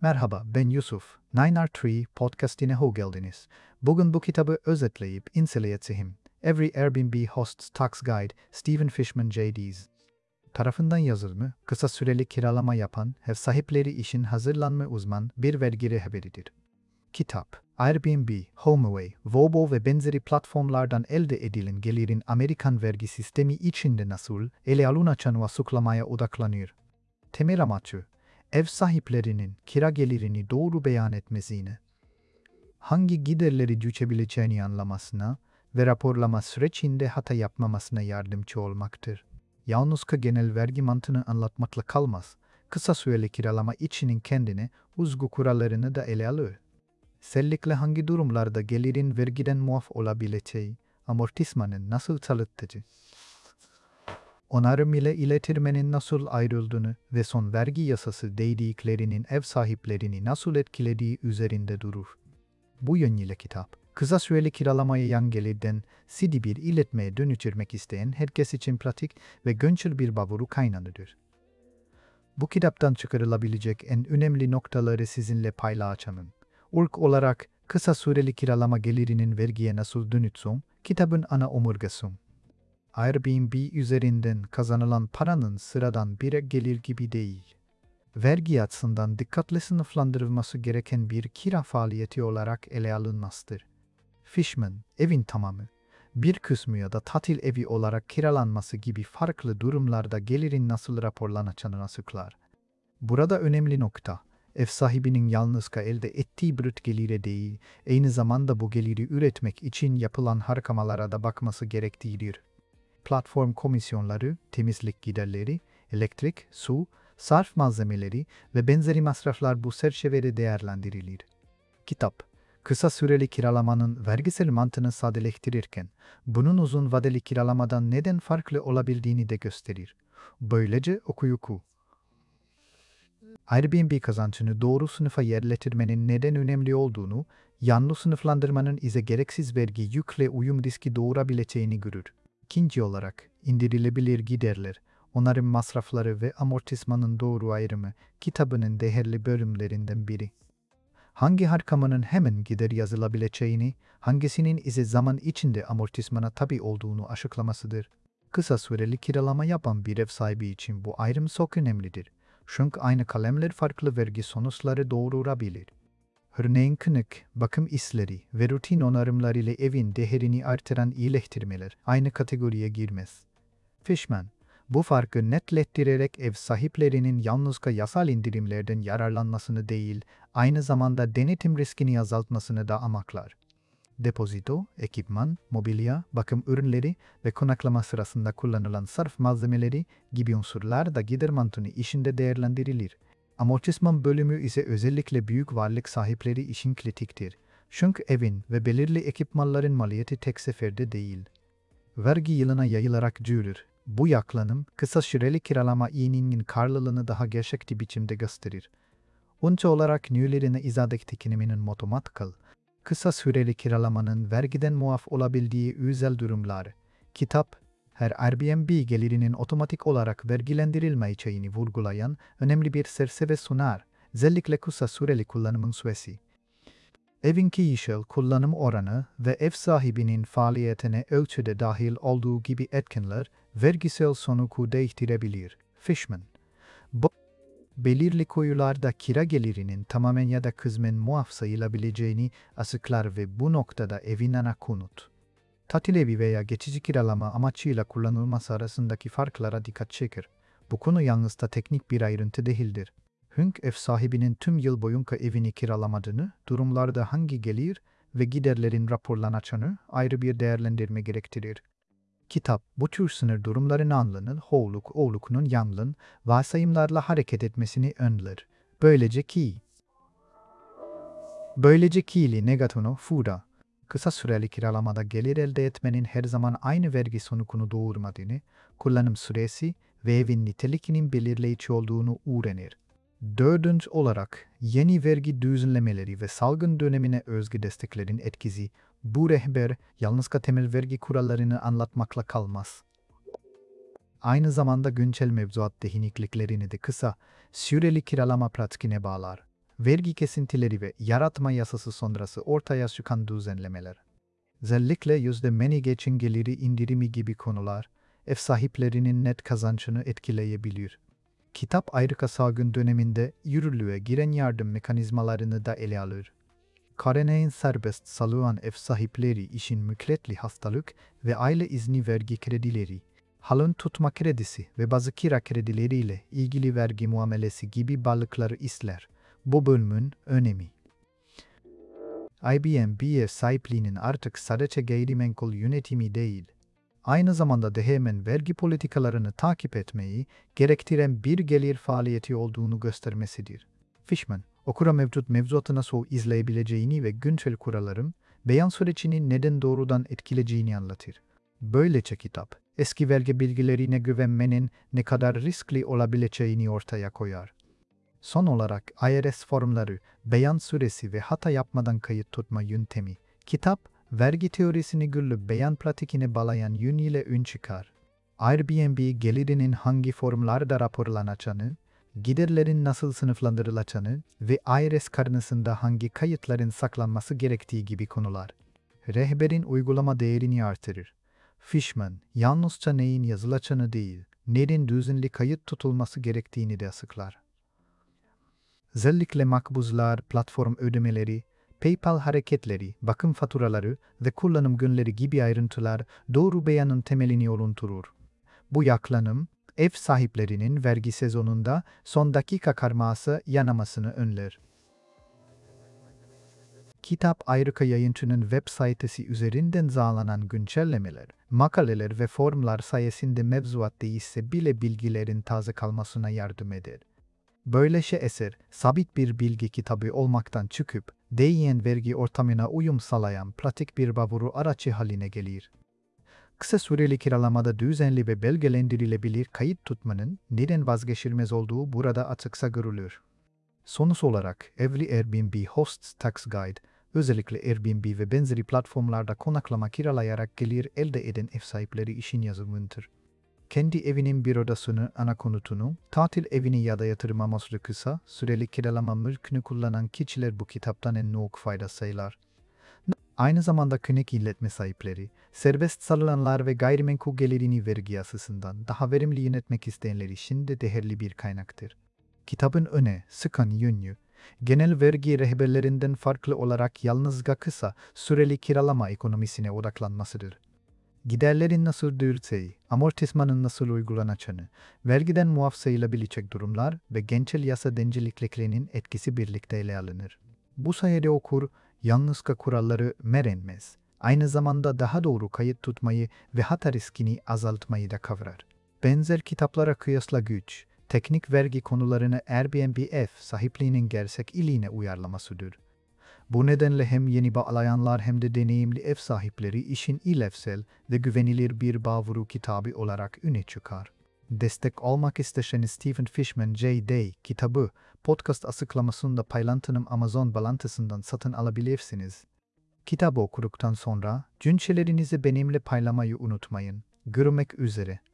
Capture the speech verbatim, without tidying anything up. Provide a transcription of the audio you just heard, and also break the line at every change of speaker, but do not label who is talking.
Merhaba, ben Yusuf. nine R three podcastine hoş geldiniz. Bugün bu kitabı özetleyip inceleyeceğim. Every Airbnb Host's Tax Guide, Stephen Fishman J Ds tarafından yazılımı, kısa süreli kiralama yapan, ev sahipleri için hazırlanma uzman bir vergi rehberidir. Kitap, Airbnb, HomeAway, Vrbo ve benzeri platformlardan elde edilen gelirin Amerikan vergi sistemi içinde nasıl ele alınacağını açıklamaya odaklanıyor. Temel amacı, ev sahiplerinin kira gelirini doğru beyan etmesini, hangi giderleri düşebileceğini anlamasına ve raporlama sürecinde hata yapmamasına yardımcı olmaktır. Yalnızca genel vergi mantığını anlatmakla kalmaz, kısa süreli kiralama içinin kendine uzgu kurallarını da ele alır. Özellikle hangi durumlarda gelirin vergiden muaf olabileceği, amortismanın nasıl çalıştığı, onarım ile iletirmenin nasıl ayrıldığını ve son vergi yasası değişikliklerinin ev sahiplerini nasıl etkilediği üzerinde durur. Bu yönüyle kitap, kısa süreli kiralamaya yan gelirden C D bir iletmeye dönüştürmek isteyen herkes için pratik ve güncel bir bavuru kaynağıdır. Bu kitaptan çıkarılabilecek en önemli noktaları sizinle paylaşacağım. İlk olarak, kısa süreli kiralama gelirinin vergiye nasıl dönüşsün, kitabın ana omurgası. Airbnb üzerinden kazanılan paranın sıradan bir gelir gibi değil. Vergi açısından dikkatli sınıflandırılması gereken bir kira faaliyeti olarak ele alınmasıdır. Fishman, evin tamamı, bir kısmı ya da tatil evi olarak kiralanması gibi farklı durumlarda gelirin nasıl raporlanacağını açıklar. Burada önemli nokta, ev sahibinin yalnızca elde ettiği brüt gelire değil, aynı zamanda bu geliri üretmek için yapılan harcamalara da bakması gerektiğidir. Platform komisyonları, temizlik giderleri, elektrik, su, sarf malzemeleri ve benzeri masraflar bu çerçevede değerlendirilir. Kitap, kısa süreli kiralamanın vergisel mantığını sadeleştirirken, bunun uzun vadeli kiralamadan neden farklı olabildiğini de gösterir. Böylece okuyucu, Airbnb kazancını doğru sınıfa yerleştirmenin neden önemli olduğunu, yanlış sınıflandırmanın ise gereksiz vergi yükle uyum riski doğurabileceğini görür. İkinci olarak, indirilebilir giderler, onarım masrafları ve amortismanın doğru ayrımı kitabının değerli bölümlerinden biri. Hangi harcamanın hemen gider yazılabileceğini, hangisinin ise zaman içinde amortismana tabi olduğunu açıklamasıdır. Kısa süreli kiralama yapan bir ev sahibi için bu ayrım çok önemlidir. Çünkü aynı kalemler farklı vergi sonuçları doğurabilir. Örneğin kınık, bakım işleri ve rutin onarımlar ile evin değerini artıran iyileştirmeler aynı kategoriye girmez. Fishman, bu farkı netleştirerek ev sahiplerinin yalnızca yasal indirimlerden yararlanmasını değil, aynı zamanda denetim riskini azaltmasını da amaçlar. Depozito, ekipman, mobilya, bakım ürünleri ve konaklama sırasında kullanılan sarf malzemeleri gibi unsurlar da gider mantığını işinde değerlendirilir. Amortisman bölümü ise özellikle büyük varlık sahipleri için kritiktir. Çünkü evin ve belirli ekipmanların maliyeti tek seferde değil, vergi yılına yayılarak cürür. Bu yaklanım, kısa süreli kiralama iyinin karlılığını daha gerçekçi biçimde gösterir. Önce olarak nülerine izadaki tekniğinin matematikal, kısa süreli kiralamanın vergiden muaf olabildiği özel durumlar. Kitap, her Airbnb gelirinin otomatik olarak vergilendirilmeyeceğini vurgulayan önemli bir çerçeve sunar, özellikle kısa süreli kullanımın süresi. Evin kişisel kullanım oranı ve ev sahibinin faaliyetine ölçüde dahil olduğu gibi etkenler vergisel sonucu değiştirebilir. Fishman, bu belirli koyularda kira gelirinin tamamen ya da kısmen muaf sayılabileceğini açıklar ve bu noktada evin ana konut, tatil evi veya geçici kiralama amaçıyla kullanılması arasındaki farklara dikkat çeker. Bu konu yalnızca teknik bir ayrıntı değildir. Çünkü ev sahibinin tüm yıl boyunca evini kiralamadığını, durumlarda hangi gelir ve giderlerin raporlanacağını ayrı bir değerlendirme gerektirir. Kitap, bu tür sınır durumların anlının, hoğluk, oğlukunun yanlın, varsayımlarla hareket etmesini önler. Böylece ki, böylece ki'li negatono fuda, kısa süreli kiralamada gelir elde etmenin her zaman aynı vergi sonucunu doğurmadığını, kullanım süresi ve evin nitelikinin belirleyici olduğunu öğrenir. Dördüncü olarak, yeni vergi düzenlemeleri ve salgın dönemine özgü desteklerin etkisi, bu rehber yalnızca temel vergi kurallarını anlatmakla kalmaz. Aynı zamanda güncel mevzuat değişikliklerini de kısa, süreli kiralama pratiğine bağlar. Vergi kesintileri ve yaratma yasası sonrası ortaya çıkan düzenlemeler. Özellikle yüzde meni geçin geliri indirimi gibi konular, ev sahiplerinin net kazançını etkileyebilir. Kitap ayrıca salgın döneminde yürürlüğe giren yardım mekanizmalarını da ele alır. Karneyin serbest salınan ev sahipleri için mülkiyetli hastalık ve aile izni vergi kredileri, halın tutma kredisi ve bazı kira kredileriyle ilgili vergi muamelesi gibi balıkları izler. Bu bölümün önemi. I B M B ev sahipliğinin artık sadece gayrimenkul yönetimi değil, aynı zamanda da hemen vergi politikalarını takip etmeyi gerektiren bir gelir faaliyeti olduğunu göstermesidir. Fishman, okura mevcut mevzuatı nasıl izleyebileceğini ve güncel kuralların beyan sürecini neden doğrudan etkileyeceğini anlatır. Böylece kitap, eski vergi bilgilerine güvenmenin ne kadar riskli olabileceğini ortaya koyar. Son olarak I R S formları, beyan süresi ve hata yapmadan kayıt tutma yöntemi. Kitap, vergi teorisini güllü beyan pratikine bağlayan yönüyle ün çıkar. Airbnb gelirinin hangi formlarda raporlanacağını, giderlerin nasıl sınıflandırılacağını ve I R S karnesinde hangi kayıtların saklanması gerektiği gibi konular. Rehberin uygulama değerini artırır. Fishman, yalnızca neyin yazılacağını değil, neden düzenli kayıt tutulması gerektiğini de açıklar. Özellikle makbuzlar, platform ödemeleri, PayPal hareketleri, bakım faturaları ve kullanım günleri gibi ayrıntılar doğru beyanın temelini oluşturur. Bu yaklanım, ev sahiplerinin vergi sezonunda son dakika karması yanamasını önler. Kitap ayrıca yayıncının web sayfası üzerinden sağlanan güncellemeler, makaleler ve formlar sayesinde mevzuat değişse bile bilgilerin taze kalmasına yardım eder. Böylece eser, sabit bir bilgi kitabı olmaktan çıkıp, değişen vergi ortamına uyum sağlayan pratik bir bavuru araçı haline gelir. Kısa süreli kiralamada düzenli ve belgelendirilebilir kayıt tutmanın neden vazgeçilmez olduğu burada açıkça görülür. Sonuç olarak, Evli Airbnb Hosts Tax Guide, özellikle Airbnb ve benzeri platformlarda konaklama kiralayarak gelir elde eden ev sahipleri için yazılmıştır. Kendi evinin bir odasını, ana konutunu, tatil evini ya da yatırım amaçlı kısa süreli kiralama mülkünü kullanan kişiler bu kitaptan en çok fayda sağlar. Aynı zamanda klinik illetme sahipleri, serbest salılanlar ve gayrimenkul gelirini vergi açısından daha verimli yönetmek isteyenler için de değerli bir kaynaktır. Kitabın öne sıkan yönü, genel vergi rehberlerinden farklı olarak yalnızca kısa süreli kiralama ekonomisine odaklanmasıdır. Giderlerin nasıl dürtseyi, amortismanın nasıl uygulanacağını, vergiden muaf sayılabilecek durumlar ve gençel yasa dengelikliklerinin etkisi birlikte ele alınır. Bu sayede okur, yalnızca kuralları merenmez, aynı zamanda daha doğru kayıt tutmayı ve hata riskini azaltmayı da kavrar. Benzer kitaplara kıyasla güç, teknik vergi konularını Airbnb ev sahipliğinin gerçek iliğine uyarlamasıdır. Bu nedenle hem yeni bağlayanlar hem de deneyimli ev sahipleri işin ilevsel ve güvenilir bir bavuru kitabı olarak öne çıkar. Destek olmak isterseniz Stephen Fishman J D kitabı podcast açıklamasında paylaştığım Amazon bağlantısından satın alabilirsiniz. Kitabı okuduktan sonra düşüncelerinizi benimle paylaşmayı unutmayın. Görüşmek üzere.